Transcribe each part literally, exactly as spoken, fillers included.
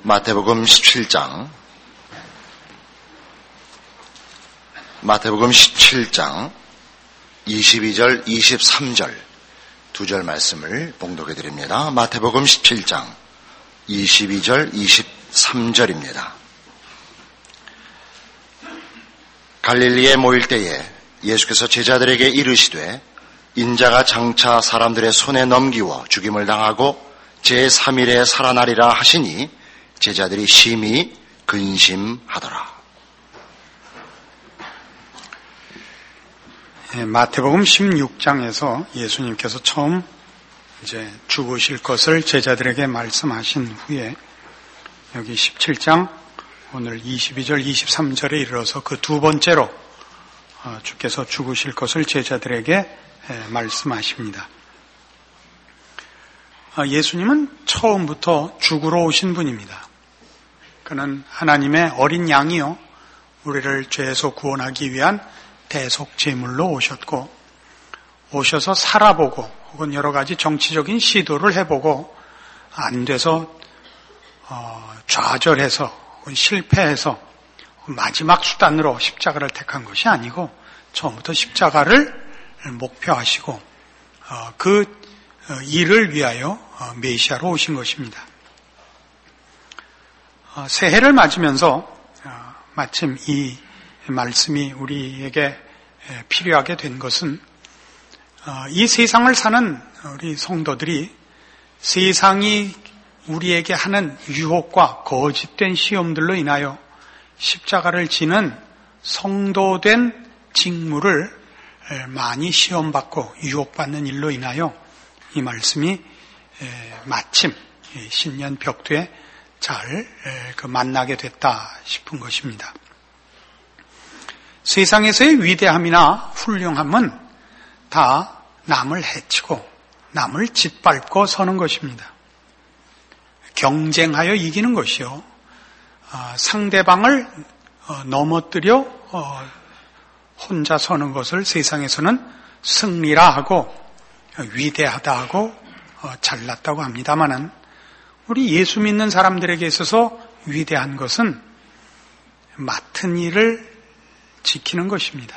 마태복음 십칠 장, 마태복음 십칠 장 이십이 절, 이십삼 절 두 절 말씀을 봉독해 드립니다. 마태복음 십칠 장 이십이 절, 이십삼 절입니다. 갈릴리에 모일 때에 예수께서 제자들에게 이르시되 인자가 장차 사람들의 손에 넘기워 죽임을 당하고 제삼 일에 살아나리라 하시니 제자들이 심히 근심하더라. 네, 마태복음 십육 장에서 예수님께서 처음 이제 죽으실 것을 제자들에게 말씀하신 후에 여기 십칠 장 오늘 이십이 절, 이십삼 절에 이르러서 그 두 번째로 주께서 죽으실 것을 제자들에게 말씀하십니다. 예수님은 처음부터 죽으러 오신 분입니다. 그는 하나님의 어린 양이요 우리를 죄에서 구원하기 위한 대속 제물로 오셨고, 오셔서 살아보고 혹은 여러 가지 정치적인 시도를 해보고 안 돼서 어, 좌절해서 혹은 실패해서 마지막 수단으로 십자가를 택한 것이 아니고 처음부터 십자가를 목표하시고 어, 그 일을 위하여 메시아로 오신 것입니다. 어, 새해를 맞으면서 어, 마침 이 말씀이 우리에게 필요하게 된 것은 어, 이 세상을 사는 우리 성도들이 세상이 우리에게 하는 유혹과 거짓된 시험들로 인하여 십자가를 지는 성도된 직무를 많이 시험받고 유혹받는 일로 인하여 이 말씀이 마침 신년 벽두에 잘 만나게 됐다 싶은 것입니다. 세상에서의 위대함이나 훌륭함은 다 남을 해치고 남을 짓밟고 서는 것입니다. 경쟁하여 이기는 것이요. 상대방을 넘어뜨려 혼자 서는 것을 세상에서는 승리라 하고 위대하다 하고 잘났다고 합니다마는 우리 예수 믿는 사람들에게 있어서 위대한 것은 맡은 일을 지키는 것입니다.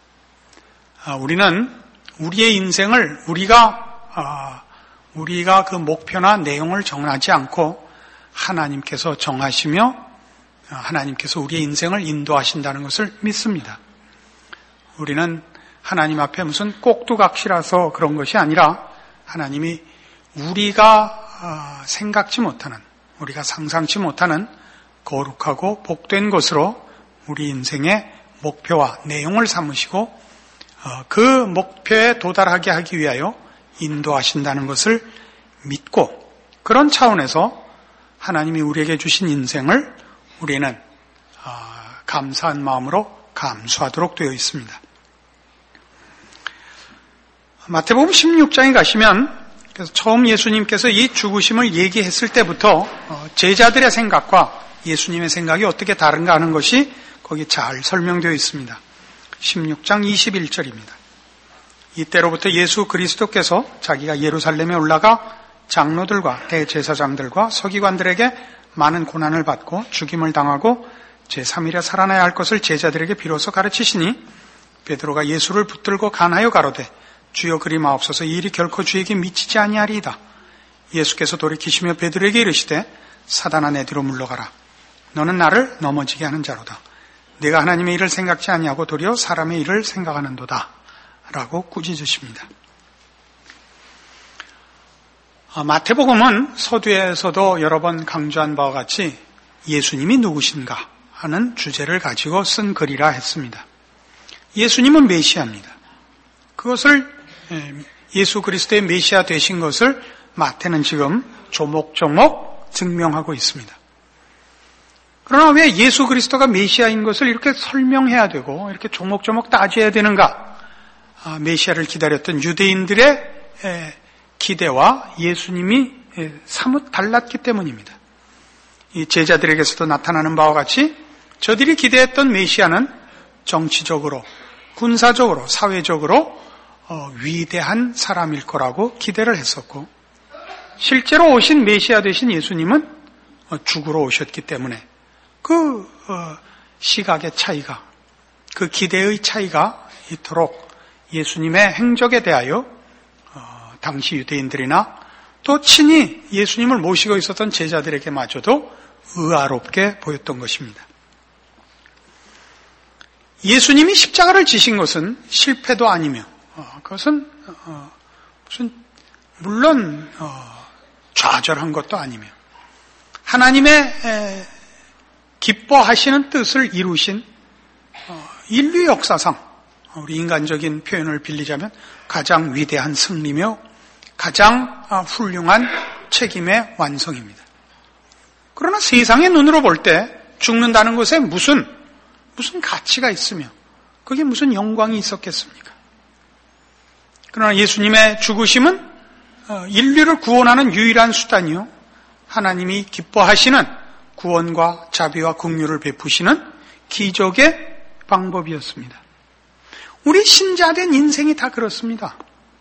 우리는 우리의 인생을 우리가 우리가 그 목표나 내용을 정하지 않고 하나님께서 정하시며 하나님께서 우리의 인생을 인도하신다는 것을 믿습니다. 우리는 하나님 앞에 무슨 꼭두각시라서 그런 것이 아니라 하나님이 우리가 생각지 못하는, 우리가 상상치 못하는 거룩하고 복된 것으로 우리 인생의 목표와 내용을 삼으시고 그 목표에 도달하게 하기 위하여 인도하신다는 것을 믿고, 그런 차원에서 하나님이 우리에게 주신 인생을 우리는 감사한 마음으로 감수하도록 되어 있습니다. 마태복음 십육 장에 가시면 그래서 처음 예수님께서 이 죽으심을 얘기했을 때부터 제자들의 생각과 예수님의 생각이 어떻게 다른가 하는 것이 거기 잘 설명되어 있습니다. 십육 장 이십일 절입니다. 이때로부터 예수 그리스도께서 자기가 예루살렘에 올라가 장로들과 대제사장들과 서기관들에게 많은 고난을 받고 죽임을 당하고 제삼 일에 살아나야 할 것을 제자들에게 비로소 가르치시니 베드로가 예수를 붙들고 간하여 가로되 주여 그리 마옵소서, 이 일이 결코 주에게 미치지 아니하리이다. 예수께서 돌이키시며 베드로에게 이르시되 사단아 내 뒤로 물러가라. 너는 나를 넘어지게 하는 자로다. 내가 하나님의 일을 생각지 아니하고 도리어 사람의 일을 생각하는도다. 라고 꾸짖으십니다. 마태복음은 서두에서도 여러 번 강조한 바와 같이 예수님이 누구신가 하는 주제를 가지고 쓴 글이라 했습니다. 예수님은 메시아입니다. 그것을 예수 그리스도의 메시아 되신 것을 마태는 지금 조목조목 증명하고 있습니다. 그러나 왜 예수 그리스도가 메시아인 것을 이렇게 설명해야 되고 이렇게 조목조목 따져야 되는가? 메시아를 기다렸던 유대인들의 기대와 예수님이 사뭇 달랐기 때문입니다. 이 제자들에게서도 나타나는 바와 같이 저들이 기대했던 메시아는 정치적으로, 군사적으로, 사회적으로 위대한 사람일 거라고 기대를 했었고, 실제로 오신 메시아 되신 예수님은 죽으러 오셨기 때문에 그 시각의 차이가, 그 기대의 차이가 이토록 예수님의 행적에 대하여 당시 유대인들이나 또 친히 예수님을 모시고 있었던 제자들에게마저도 의아롭게 보였던 것입니다. 예수님이 십자가를 지신 것은 실패도 아니며 그것은 무슨 물론 좌절한 것도 아니며 하나님의 기뻐하시는 뜻을 이루신 인류 역사상 우리 인간적인 표현을 빌리자면 가장 위대한 승리며 가장 훌륭한 책임의 완성입니다. 그러나 세상의 눈으로 볼 때 죽는다는 것에 무슨 무슨 가치가 있으며 그게 무슨 영광이 있었겠습니까? 그러나 예수님의 죽으심은 인류를 구원하는 유일한 수단이요, 하나님이 기뻐하시는 구원과 자비와 긍휼을 베푸시는 기적의 방법이었습니다. 우리 신자된 인생이 다 그렇습니다.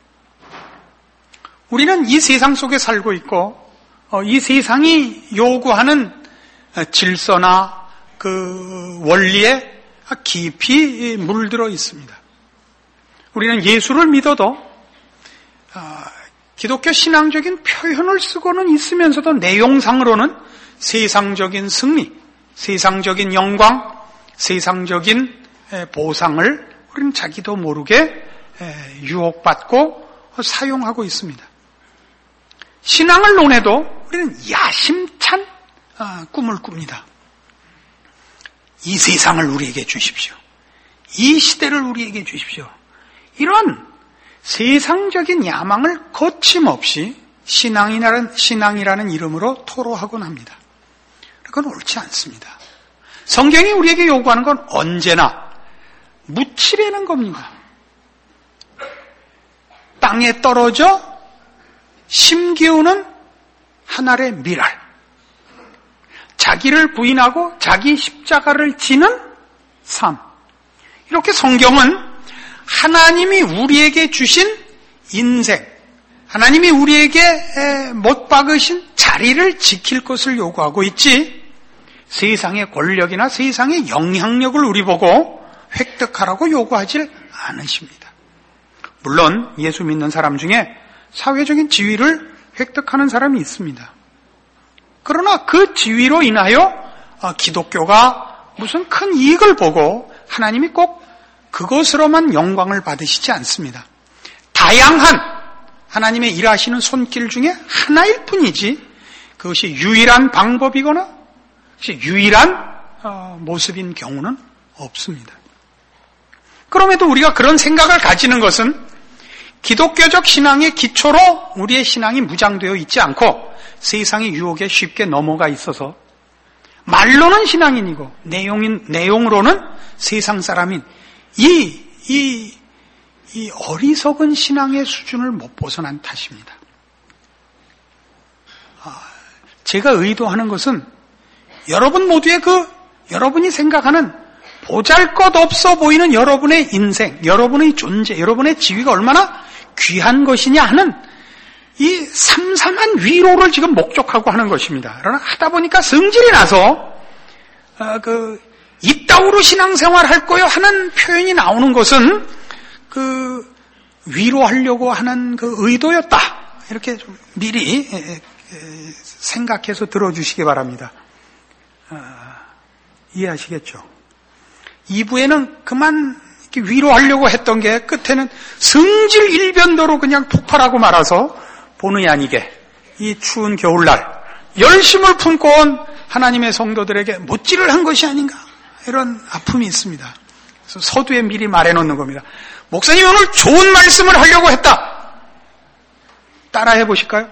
우리는 이 세상 속에 살고 있고 이 세상이 요구하는 질서나 그 원리에 깊이 물들어 있습니다. 우리는 예수를 믿어도 기독교 신앙적인 표현을 쓰고는 있으면서도 내용상으로는 세상적인 승리, 세상적인 영광, 세상적인 보상을 우리는 자기도 모르게 유혹받고 사용하고 있습니다. 신앙을 논해도 우리는 야심찬 꿈을 꿉니다. 이 세상을 우리에게 주십시오. 이 시대를 우리에게 주십시오. 이런 세상적인 야망을 거침없이 신앙이라는, 신앙이라는 이름으로 토로하곤 합니다. 그건 옳지 않습니다. 성경이 우리에게 요구하는 건 언제나 묻히려는 겁니다. 땅에 떨어져 심기우는 한 알의 밀알, 자기를 부인하고 자기 십자가를 지는 삶. 이렇게 성경은 하나님이 우리에게 주신 인생, 하나님이 우리에게 못 박으신 자리를 지킬 것을 요구하고 있지, 세상의 권력이나 세상의 영향력을 우리 보고 획득하라고 요구하지 않으십니다. 물론 예수 믿는 사람 중에 사회적인 지위를 획득하는 사람이 있습니다. 그러나 그 지위로 인하여 기독교가 무슨 큰 이익을 보고 하나님이 꼭 그것으로만 영광을 받으시지 않습니다. 다양한 하나님의 일하시는 손길 중에 하나일 뿐이지 그것이 유일한 방법이거나 그것이 유일한 모습인 경우는 없습니다. 그럼에도 우리가 그런 생각을 가지는 것은 기독교적 신앙의 기초로 우리의 신앙이 무장되어 있지 않고 세상의 유혹에 쉽게 넘어가 있어서 말로는 신앙인이고 내용인, 내용으로는 세상 사람인 이, 이, 이 어리석은 신앙의 수준을 못 벗어난 탓입니다. 아, 제가 의도하는 것은 여러분 모두의 그 여러분이 생각하는 보잘것없어 보이는 여러분의 인생, 여러분의 존재, 여러분의 지위가 얼마나 귀한 것이냐 하는 이 삼삼한 위로를 지금 목적하고 하는 것입니다. 그러나 하다 보니까 성질이 나서 어, 그 이따구로 신앙생활 할 거요 하는 표현이 나오는 것은 그 위로하려고 하는 그 의도였다. 이렇게 좀 미리 에, 에, 생각해서 들어주시기 바랍니다. 어, 이해하시겠죠? 이 부에는 그만 이렇게 위로하려고 했던 게 끝에는 성질 일변도로 그냥 폭발하고 말아서 본의 아니게 이 추운 겨울날 열심을 품고 온 하나님의 성도들에게 못질을 한 것이 아닌가, 이런 아픔이 있습니다. 그래서 서두에 미리 말해놓는 겁니다. 목사님 오늘 좋은 말씀을 하려고 했다. 따라해 보실까요?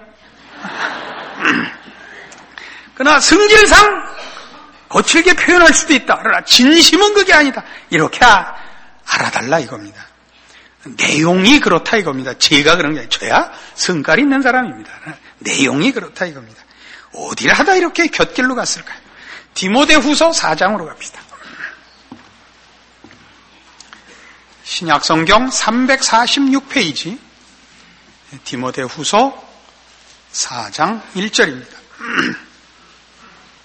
그러나 성질상 거칠게 표현할 수도 있다. 그러나 진심은 그게 아니다. 이렇게 알아달라 이겁니다. 내용이 그렇다 이겁니다. 제가 그런 게 아니라 저야 성깔 있는 사람입니다. 내용이 그렇다 이겁니다. 어디를 하다 이렇게 곁길로 갔을까요? 디모데후서 사 장으로 갑시다. 신약성경 삼백사십육 페이지 디모데후서 사 장 일 절입니다.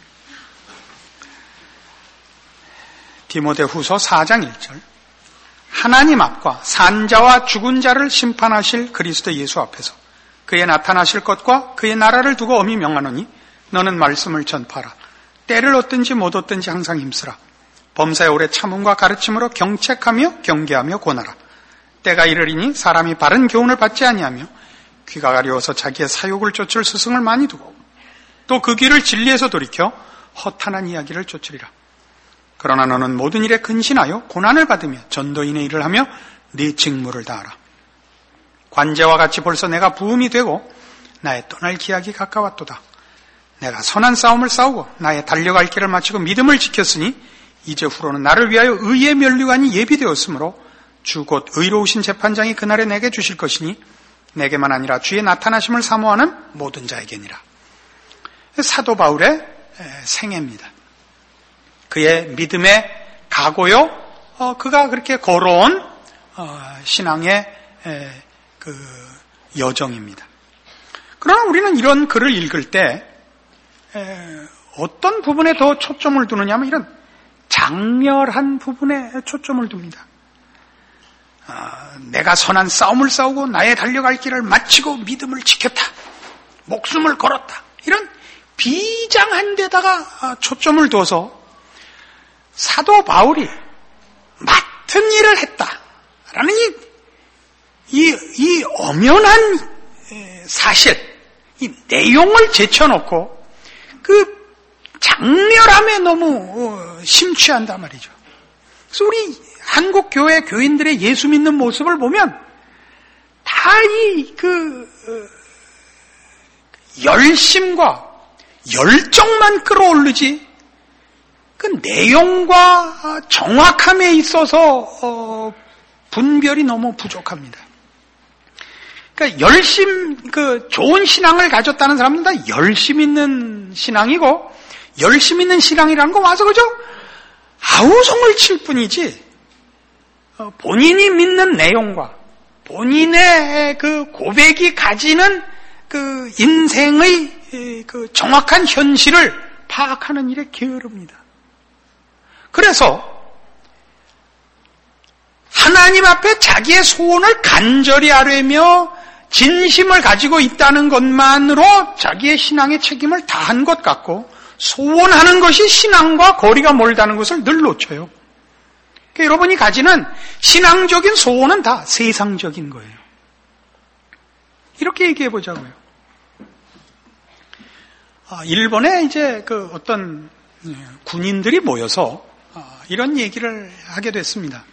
디모데후서 사 장 일 절. 하나님 앞과 산자와 죽은 자를 심판하실 그리스도 예수 앞에서 그의 나타나실 것과 그의 나라를 두고 엄히 명하노니 너는 말씀을 전파하라. 때를 얻든지 못 얻든지 항상 힘쓰라. 범사에 오래 참음과 가르침으로 경책하며 경계하며 권하라. 때가 이르리니 사람이 바른 교훈을 받지 아니하며 귀가 가려워서 자기의 사욕을 쫓을 스승을 많이 두고 또 그 귀를 진리에서 돌이켜 허탄한 이야기를 쫓으리라. 그러나 너는 모든 일에 근신하여 고난을 받으며 전도인의 일을 하며 네 직무를 다하라. 관제와 같이 벌써 내가 부음이 되고 나의 떠날 기약이 가까웠도다. 내가 선한 싸움을 싸우고 나의 달려갈 길을 마치고 믿음을 지켰으니 이제 후로는 나를 위하여 의의 면류관이 예비되었으므로 주 곧 의로우신 재판장이 그날에 내게 주실 것이니 내게만 아니라 주의 나타나심을 사모하는 모든 자에게니라. 사도 바울의 생애입니다. 그의 믿음의 각오요, 어, 그가 그렇게 걸어온 어, 신앙의 에, 그 여정입니다. 그러나 우리는 이런 글을 읽을 때 에, 어떤 부분에 더 초점을 두느냐 하면 이런 장렬한 부분에 초점을 둡니다. 어, 내가 선한 싸움을 싸우고 나의 달려갈 길을 마치고 믿음을 지켰다. 목숨을 걸었다. 이런 비장한 데다가 초점을 둬서 사도 바울이 맡은 일을 했다라는 이, 이, 이 엄연한 사실, 이 내용을 제쳐놓고 그 장렬함에 너무 심취한단 말이죠. 그래서 우리 한국 교회 교인들의 예수 믿는 모습을 보면 다 이 그 열심과 열정만 끌어오르지 그 내용과 정확함에 있어서 어, 분별이 너무 부족합니다. 그러니까 열심, 그 좋은 신앙을 가졌다는 사람들은 다 열심 있는 신앙이고 열심 있는 신앙이라는 거 와서 그죠? 아우성을 칠 뿐이지 어, 본인이 믿는 내용과 본인의 그 고백이 가지는 그 인생의 그 정확한 현실을 파악하는 일에 게으릅니다. 그래서 하나님 앞에 자기의 소원을 간절히 아뢰며 진심을 가지고 있다는 것만으로 자기의 신앙의 책임을 다한 것 같고 소원하는 것이 신앙과 거리가 멀다는 것을 늘 놓쳐요. 그러니까 여러분이 가지는 신앙적인 소원은 다 세상적인 거예요. 이렇게 얘기해 보자고요. 아, 일본에 이제 그 어떤 군인들이 모여서 이런 얘기를 하게 됐습니다.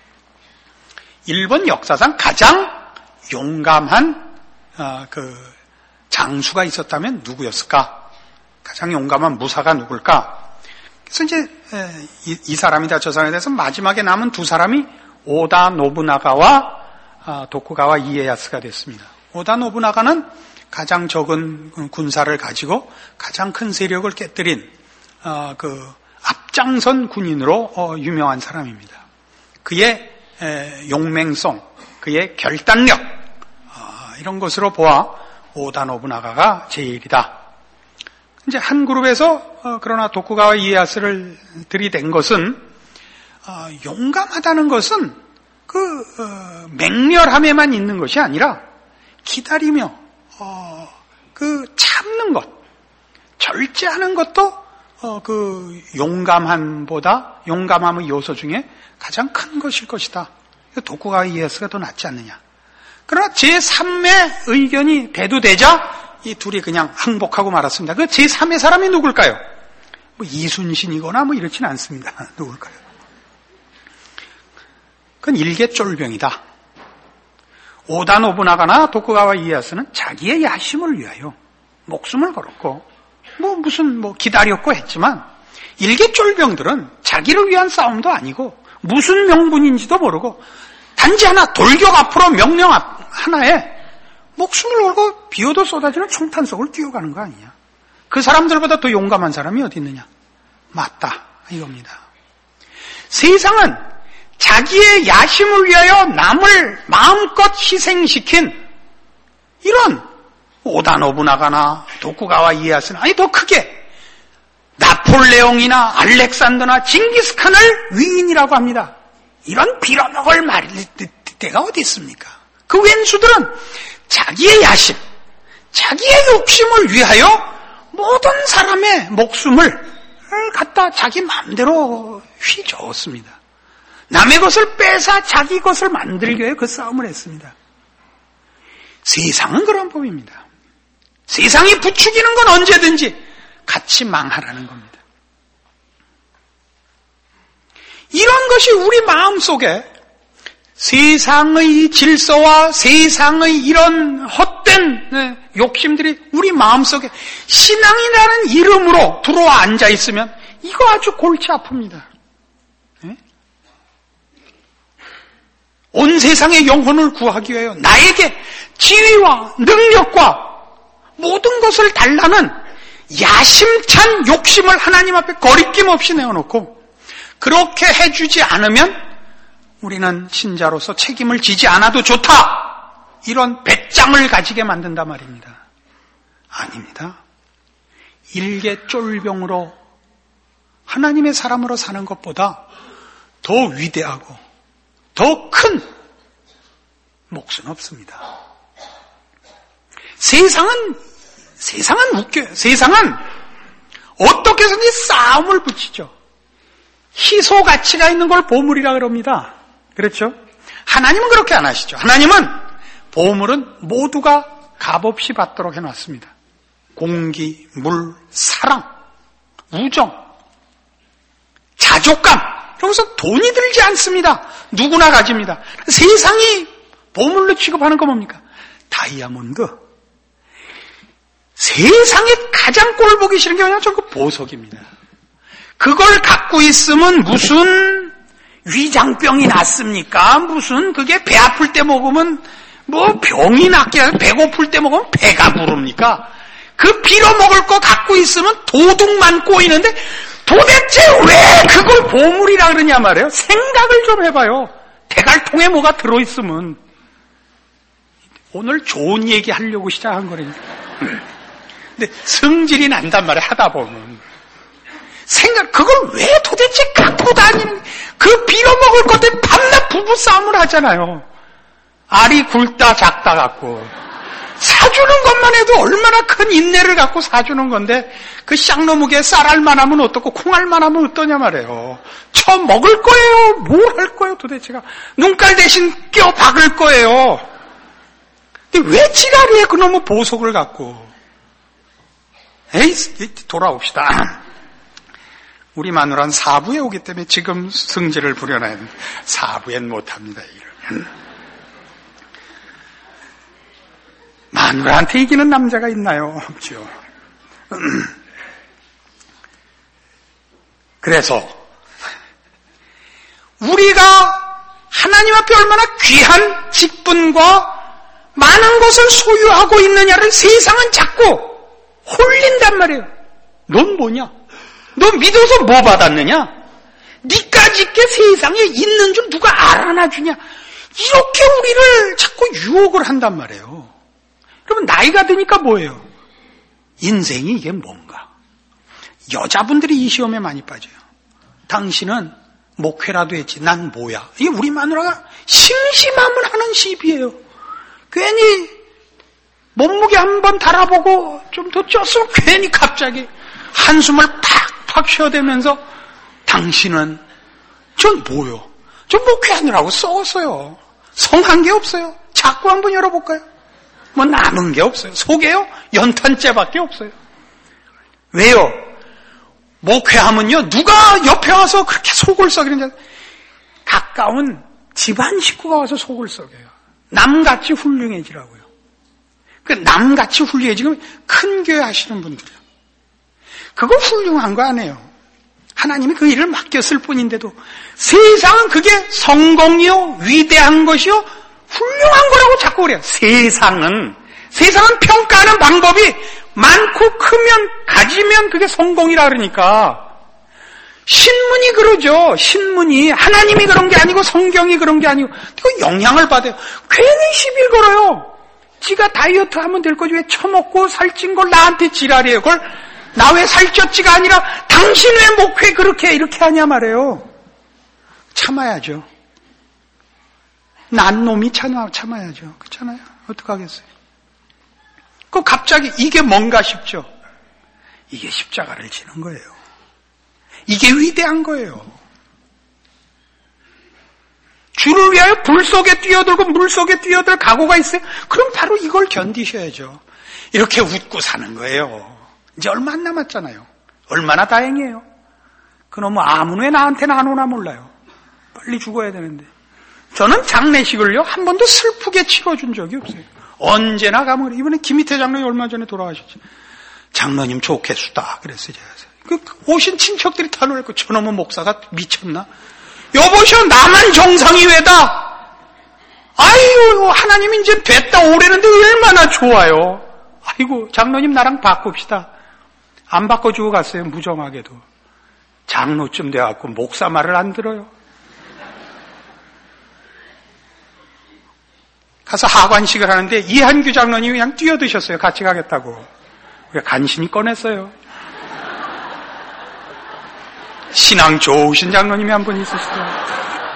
일본 역사상 가장 용감한 그 장수가 있었다면 누구였을까? 가장 용감한 무사가 누굴까? 그래서 이제 이 사람이다 저 사람에 대해서 마지막에 남은 두 사람이 오다 노부나가와 도쿠가와 이에야스가 됐습니다. 오다 노부나가는 가장 적은 군사를 가지고 가장 큰 세력을 깨뜨린 그 앞장선 군인으로 유명한 사람입니다. 그의 용맹성, 그의 결단력 이런 것으로 보아 오다 노부나가가 제일이다. 이제 한 그룹에서 그러나 도쿠가와 이에야스를 들이댄 것은 용감하다는 것은 그 맹렬함에만 있는 것이 아니라 기다리며 그 참는 것, 절제하는 것도 어, 그 용감함보다 용감함의 요소 중에 가장 큰 것일 것이다. 도쿠가와 이에야스가 더 낫지 않느냐. 그러나 제삼의 의견이 대두되자 이 둘이 그냥 항복하고 말았습니다. 그 제삼의 사람이 누굴까요? 뭐 이순신이거나 뭐 이렇지는 않습니다. 누굴까요? 그건 일개쫄병이다. 오다 노부나가나 도쿠가와 이에야스는 자기의 야심을 위하여 목숨을 걸었고 뭐 무슨 뭐 기다렸고 했지만 일개쫄병들은 자기를 위한 싸움도 아니고 무슨 명분인지도 모르고 단지 하나 돌격 앞으로 명령 하나에 목숨을 걸고 비오도 쏟아지는 총탄 속을 뛰어가는 거 아니냐. 그 사람들보다 더 용감한 사람이 어디 있느냐. 맞다 이겁니다. 세상은 자기의 야심을 위하여 남을 마음껏 희생시킨 이런 오다 노부나가나 도쿠가와 이에야스는 아니 더 크게 나 나폴레옹이나 알렉산더나 징기스칸을 위인이라고 합니다. 이런 빌어먹을 말일 때가 어디 있습니까? 그 왼수들은 자기의 야심, 자기의 욕심을 위하여 모든 사람의 목숨을 갖다 자기 마음대로 휘저었습니다. 남의 것을 빼앗아 자기 것을 만들기 위해 그 싸움을 했습니다. 세상은 그런 법입니다. 세상이 부추기는 건 언제든지 같이 망하라는 겁니다. 이런 것이 우리 마음속에 세상의 질서와 세상의 이런 헛된 욕심들이 우리 마음속에 신앙이라는 이름으로 들어와 앉아 있으면 이거 아주 골치 아픕니다. 네? 온 세상의 영혼을 구하기 위하여 나에게 지위와 능력과 모든 것을 달라는 야심찬 욕심을 하나님 앞에 거리낌 없이 내어놓고 그렇게 해주지 않으면 우리는 신자로서 책임을 지지 않아도 좋다. 이런 배짱을 가지게 만든단 말입니다. 아닙니다. 일개 쫄병으로 하나님의 사람으로 사는 것보다 더 위대하고 더 큰 몫은 없습니다. 세상은 세상은 웃겨요. 세상은 어떻게 해서든지 싸움을 붙이죠. 희소 가치가 있는 걸 보물이라 그럽니다. 그렇죠? 하나님은 그렇게 안 하시죠. 하나님은 보물은 모두가 값없이 받도록 해놨습니다. 공기, 물, 사랑, 우정, 자족감. 여기서 돈이 들지 않습니다. 누구나 가집니다. 세상이 보물로 취급하는 건 뭡니까? 다이아몬드. 세상에 가장 꼴 보기 싫은 게 뭐냐면 저 그 보석입니다. 그걸 갖고 있으면 무슨 위장병이 났습니까? 무슨 그게 배 아플 때 먹으면 뭐 병이 낫게 아니라 배고플 때 먹으면 배가 부릅니까? 그 빌어먹을 거 갖고 있으면 도둑만 꼬이는데 도대체 왜 그걸 보물이라 그러냐 말이에요. 생각을 좀 해봐요. 대갈통에 뭐가 들어있으면. 오늘 좋은 얘기 하려고 시작한 거라니까. 근데 성질이 난단 말이에요. 하다 보면. 생각, 그걸 왜 도대체 갖고 다니는, 그 빌어먹을 것 때문에 밤낮 부부싸움을 하잖아요. 알이 굵다 작다 갖고. 사주는 것만 해도 얼마나 큰 인내를 갖고 사주는 건데, 그 쌍놈무게 쌀알만 하면 어떻고 콩알만 하면 어떠냐 말이에요. 쳐 먹을 거예요. 뭘 할 거예요 도대체가. 눈깔 대신 껴 박을 거예요. 근데 왜 지랄이에요 그놈의 보석을 갖고. 에이, 돌아옵시다. 우리 마누라는 사부에 오기 때문에 지금 성질을 부려놔야 됩니다. 사부엔 못합니다. 이러면. 마누라한테 이기는 남자가 있나요? 없죠. 그래서 우리가 하나님 앞에 얼마나 귀한 직분과 많은 것을 소유하고 있느냐를 세상은 자꾸 홀린단 말이에요. 넌 뭐냐? 너 믿어서 뭐 받았느냐? 니까짓 게 세상에 있는 줄 누가 알아놔주냐? 이렇게 우리를 자꾸 유혹을 한단 말이에요. 그러면 나이가 드니까 뭐예요? 인생이 이게 뭔가? 여자분들이 이 시험에 많이 빠져요. 당신은 목회라도 했지 난 뭐야? 이게 우리 마누라가 심심함을 하는 시비예요. 괜히 몸무게 한번 달아보고 좀 더 쪘으면 괜히 갑자기 한숨을 팍팍 쉬어대면서 당신은 전 뭐요? 전 목회하느라고 썩었어요. 성한 게 없어요. 자꾸 한번 열어볼까요? 뭐 남은 게 없어요. 속에요? 연탄재밖에 없어요. 왜요? 목회하면요 누가 옆에 와서 그렇게 속을 썩이는지 가까운 집안 식구가 와서 속을 썩여요. 남같이 훌륭해지라고요. 그 남같이 훌륭해지면 큰 교회 하시는 분들이요. 그거 훌륭한 거 아니에요. 하나님이 그 일을 맡겼을 뿐인데도 세상은 그게 성공이요 위대한 것이요 훌륭한 거라고 자꾸 그래요. 세상은 세상은 평가하는 방법이 많고 크면 가지면 그게 성공이라 그러니까 신문이 그러죠. 신문이 하나님이 그런 게 아니고 성경이 그런 게 아니고 그 영향을 받아요. 괜히 시비 걸어요. 지가 다이어트 하면 될 거지 왜 처먹고 살찐 걸 나한테 지랄이에요. 그걸 나 왜 살쪘지가 아니라 당신 왜 목회 그렇게 이렇게 하냐 말이에요. 참아야죠. 난 놈이 참아, 참아야죠. 그렇잖아요. 어떡하겠어요. 그 갑자기 이게 뭔가 싶죠. 이게 십자가를 지는 거예요. 이게 위대한 거예요. 주를 위하여 불 속에 뛰어들고 물 속에 뛰어들 각오가 있어요. 그럼 바로 이걸 견디셔야죠. 이렇게 웃고 사는 거예요. 이제 얼마 안 남았잖아요. 얼마나 다행이에요. 그놈의 아무 왜 나한테는 안 오나 몰라요. 빨리 죽어야 되는데. 저는 장례식을요 한 번도 슬프게 치러준 적이 없어요. 언제나 가면 이번에 김희태 장로님 얼마 전에 돌아가셨죠. 장로님 좋겠수다 그랬어요. 제가. 그 오신 친척들이 다 놀랐고 저놈의 목사가 미쳤나? 여보시오 나만 정상이 왜다? 아이고 하나님 이제 됐다 오래는데 얼마나 좋아요. 아이고 장로님 나랑 바꿉시다. 안 바꿔주고 갔어요. 무정하게도. 장로쯤 돼갖고 목사 말을 안 들어요. 가서 하관식을 하는데 이한규 장로님이 그냥 뛰어드셨어요. 같이 가겠다고. 우리가 간신히 꺼냈어요. 신앙 좋으신 장로님이 한 분 있으시더라고요.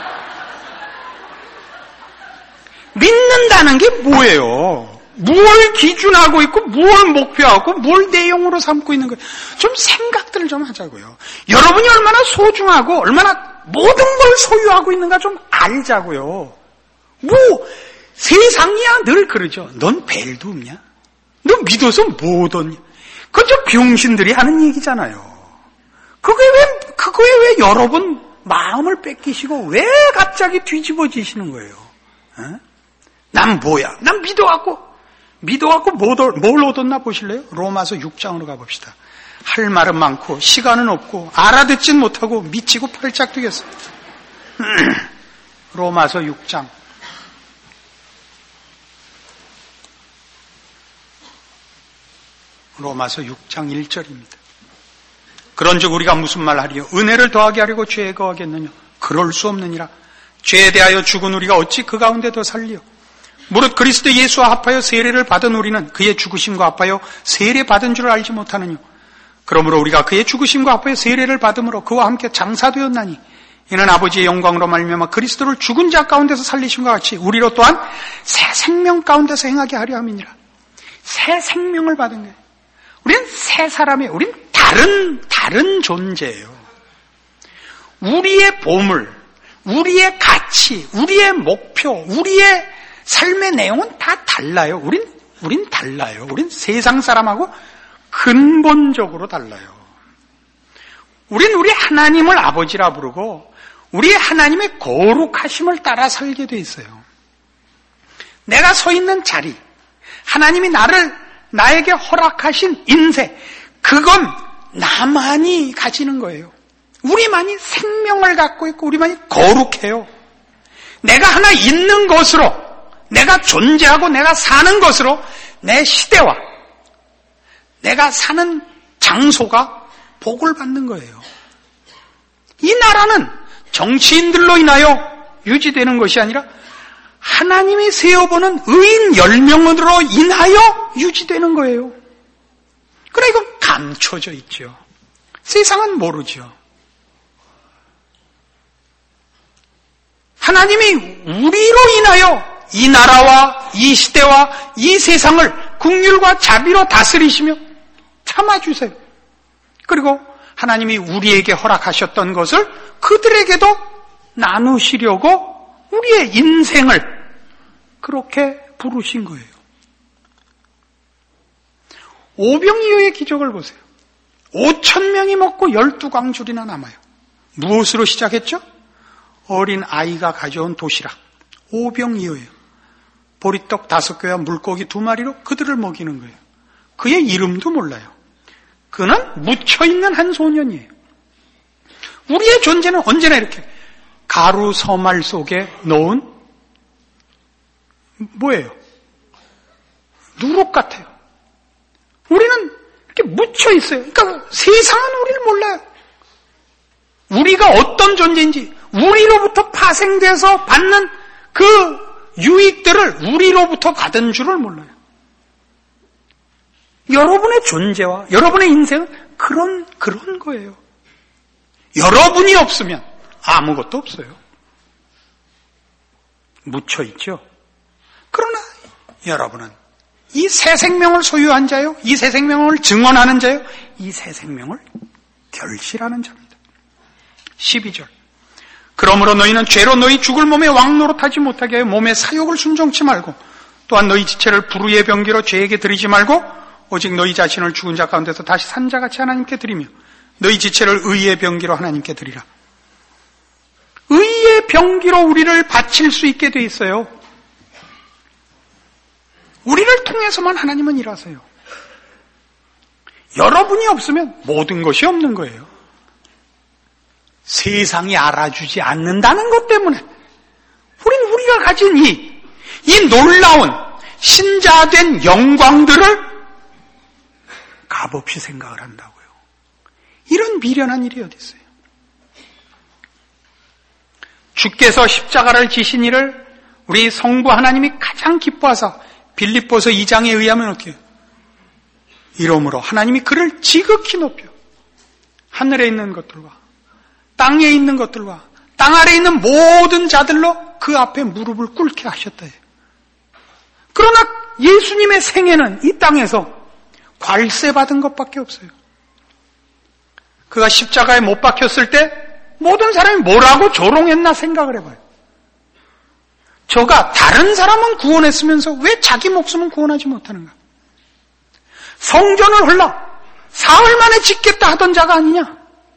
믿는다는 게 뭐예요? 무엇을 기준하고 있고 무엇을 목표하고 무엇을 내용으로 삼고 있는 거예요. 좀 생각들을 좀 하자고요. 여러분이 얼마나 소중하고 얼마나 모든 걸 소유하고 있는가 좀 알자고요. 뭐 세상이야 늘 그러죠. 넌 벨도 없냐? 너 믿어서 뭐 얻었냐? 그건 좀 병신들이 하는 얘기잖아요. 그거에 왜, 그거에 왜 여러분 마음을 뺏기시고 왜 갑자기 뒤집어지시는 거예요? 에? 난 뭐야? 난 믿어갖고, 믿어갖고 뭘 얻었나 보실래요? 로마서 육 장으로 가봅시다. 할 말은 많고, 시간은 없고, 알아듣진 못하고, 미치고 팔짝 뛰겠어요. 로마서 육 장. 로마서 육 장 일 절입니다. 그런즉 우리가 무슨 말 하리요? 은혜를 더하게 하려고 죄에 거하겠느냐? 그럴 수 없느니라. 죄에 대하여 죽은 우리가 어찌 그 가운데 더 살리요? 무릇 그리스도 예수와 합하여 세례를 받은 우리는 그의 죽으심과 합하여 세례 받은 줄을 알지 못하느뇨? 그러므로 우리가 그의 죽으심과 합하여 세례를 받음으로 그와 함께 장사되었나니 이는 아버지의 영광으로 말미암아 그리스도를 죽은 자 가운데서 살리심과 같이 우리로 또한 새 생명 가운데서 행하게 하려 함이니라. 새 생명을 받은 거예요. 우린 새 사람이에요. 우린 다른 다른 존재예요. 우리의 보물, 우리의 가치, 우리의 목표, 우리의 삶의 내용은 다 달라요. 우린 우린 달라요. 우린 세상 사람하고 근본적으로 달라요. 우린 우리 하나님을 아버지라 부르고 우리 하나님의 거룩하심을 따라 살게 돼 있어요. 내가 서 있는 자리, 하나님이 나를 나에게 허락하신 인생, 그건 나만이 가지는 거예요. 우리만이 생명을 갖고 있고 우리만이 거룩해요. 내가 하나 있는 것으로, 내가 존재하고 내가 사는 것으로 내 시대와 내가 사는 장소가 복을 받는 거예요. 이 나라는 정치인들로 인하여 유지되는 것이 아니라 하나님이 세워보는 의인 열 명으로 인하여 유지되는 거예요. 그래 이건 감춰져 있죠. 세상은 모르죠. 하나님이 우리로 인하여 이 나라와 이 시대와 이 세상을 긍휼과 자비로 다스리시며 참아주세요. 그리고 하나님이 우리에게 허락하셨던 것을 그들에게도 나누시려고 우리의 인생을 그렇게 부르신 거예요. 오병이어의 기적을 보세요. 오천 명이 먹고 열두 광줄이나 남아요. 무엇으로 시작했죠? 어린 아이가 가져온 도시락. 오병이어예요. 보리떡 다섯 개와 물고기 두 마리로 그들을 먹이는 거예요. 그의 이름도 몰라요. 그는 묻혀있는 한 소년이에요. 우리의 존재는 언제나 이렇게 가루 서말 속에 넣은 뭐예요? 누룩 같아요. 우리는 이렇게 묻혀 있어요. 그러니까 세상은 우리를 몰라요. 우리가 어떤 존재인지, 우리로부터 파생돼서 받는 그 유익들을 우리로부터 받은 줄을 몰라요. 여러분의 존재와 여러분의 인생은 그런, 그런 거예요. 여러분이 없으면 아무것도 없어요. 묻혀 있죠. 그러나 여러분은 이 새 생명을 소유한 자요, 이 새 생명을 증언하는 자요, 이 새 생명을 결실하는 자입니다. 십이 절. 그러므로 너희는 죄로 너희 죽을 몸에 왕노릇하지 못하게 하여 몸의 사욕을 순종치 말고 또한 너희 지체를 불의의 병기로 죄에게 드리지 말고 오직 너희 자신을 죽은 자 가운데서 다시 산 자같이 하나님께 드리며 너희 지체를 의의 병기로 하나님께 드리라. 의의 병기로 우리를 바칠 수 있게 돼 있어요. 우리를 통해서만 하나님은 일하세요. 여러분이 없으면 모든 것이 없는 거예요. 세상이 알아주지 않는다는 것 때문에 우린 우리가 가진 이, 이 놀라운 신자된 영광들을 값없이 생각을 한다고요. 이런 미련한 일이 어디 있어요? 주께서 십자가를 지신 일을 우리 성부 하나님이 가장 기뻐하사 빌립보서 이 장에 의하면 어떻게 해요? 이러므로 하나님이 그를 지극히 높여 하늘에 있는 것들과 땅에 있는 것들과 땅 아래에 있는 모든 자들로 그 앞에 무릎을 꿇게 하셨다. 그러나 예수님의 생애는 이 땅에서 괄세 받은 것밖에 없어요. 그가 십자가에 못 박혔을 때 모든 사람이 뭐라고 조롱했나 생각을 해봐요. 저가 다른 사람은 구원했으면서 왜 자기 목숨은 구원하지 못하는가? 성전을 홀라 사흘 만에 짓겠다 하던 자가 아니냐?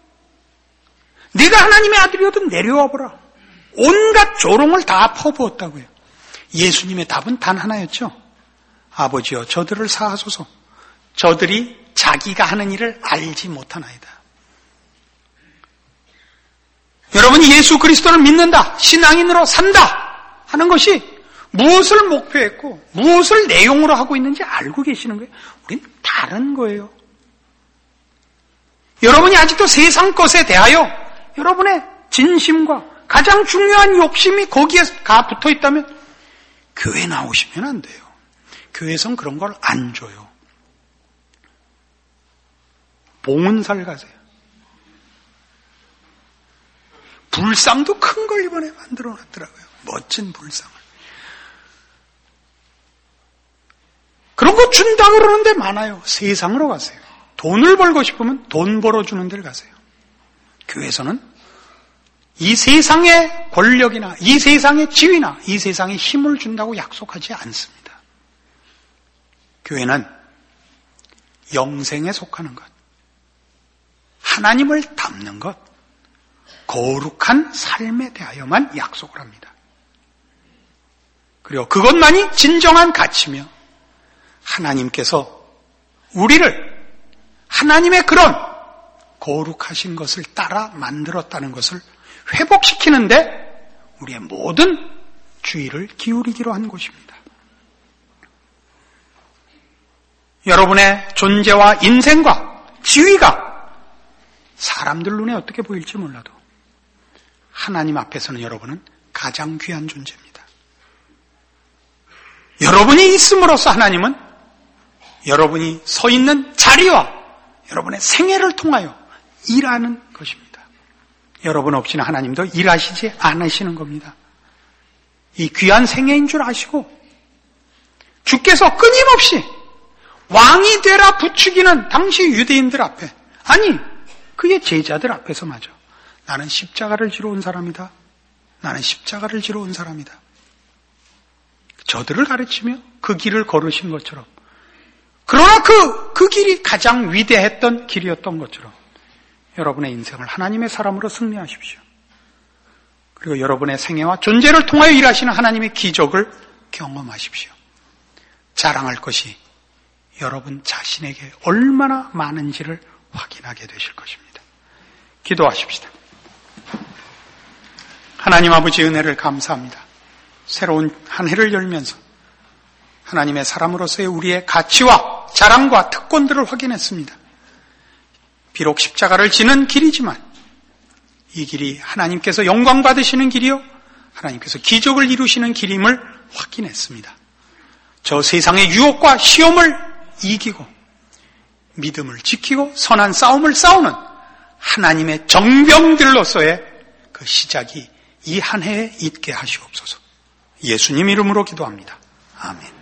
네가 하나님의 아들이거든 내려와 보라. 온갖 조롱을 다 퍼부었다고요. 예수님의 답은 단 하나였죠. 아버지여 저들을 사하소서. 저들이 자기가 하는 일을 알지 못하나이다. 여러분이 예수 그리스도를 믿는다, 신앙인으로 산다 하는 것이 무엇을 목표했고 무엇을 내용으로 하고 있는지 알고 계시는 거예요. 우린 다른 거예요. 여러분이 아직도 세상 것에 대하여 여러분의 진심과 가장 중요한 욕심이 거기에 가 붙어 있다면 교회 나오시면 안 돼요. 교회에선 그런 걸 안 줘요. 봉은살 가세요. 불상도 큰 걸 이번에 만들어 놨더라고요. 멋진 불상을. 그런 거 준다고 그러는데 많아요. 세상으로 가세요. 돈을 벌고 싶으면 돈 벌어주는 데를 가세요. 교회에서는 이 세상의 권력이나 이 세상의 지위나 이 세상의 힘을 준다고 약속하지 않습니다. 교회는 영생에 속하는 것, 하나님을 닮는 것, 거룩한 삶에 대하여만 약속을 합니다. 그리고 그것만이 진정한 가치며 하나님께서 우리를 하나님의 그런 거룩하신 것을 따라 만들었다는 것을 회복시키는데 우리의 모든 주의를 기울이기로 한 곳입니다. 여러분의 존재와 인생과 지위가 사람들 눈에 어떻게 보일지 몰라도 하나님 앞에서는 여러분은 가장 귀한 존재입니다. 여러분이 있음으로써 하나님은 여러분이 서 있는 자리와 여러분의 생애를 통하여 일하는 것입니다. 여러분 없이는 하나님도 일하시지 않으시는 겁니다. 이 귀한 생애인 줄 아시고 주께서 끊임없이 왕이 되라 부추기는 당시 유대인들 앞에, 아니 그의 제자들 앞에서 마저 나는 십자가를 지러 온 사람이다. 나는 십자가를 지러 온 사람이다. 저들을 가르치며 그 길을 걸으신 것처럼, 그러나 그, 그 길이 가장 위대했던 길이었던 것처럼 여러분의 인생을 하나님의 사람으로 승리하십시오. 그리고 여러분의 생애와 존재를 통하여 일하시는 하나님의 기적을 경험하십시오. 자랑할 것이 여러분 자신에게 얼마나 많은지를 확인하게 되실 것입니다. 기도하십시다. 하나님 아버지 은혜를 감사합니다. 새로운 한 해를 열면서 하나님의 사람으로서의 우리의 가치와 자랑과 특권들을 확인했습니다. 비록 십자가를 지는 길이지만 이 길이 하나님께서 영광 받으시는 길이요 하나님께서 기적을 이루시는 길임을 확인했습니다. 저 세상의 유혹과 시험을 이기고 믿음을 지키고 선한 싸움을 싸우는 하나님의 정병들로서의 그 시작이 이 한 해에 있게 하시옵소서. 예수님 이름으로 기도합니다. 아멘.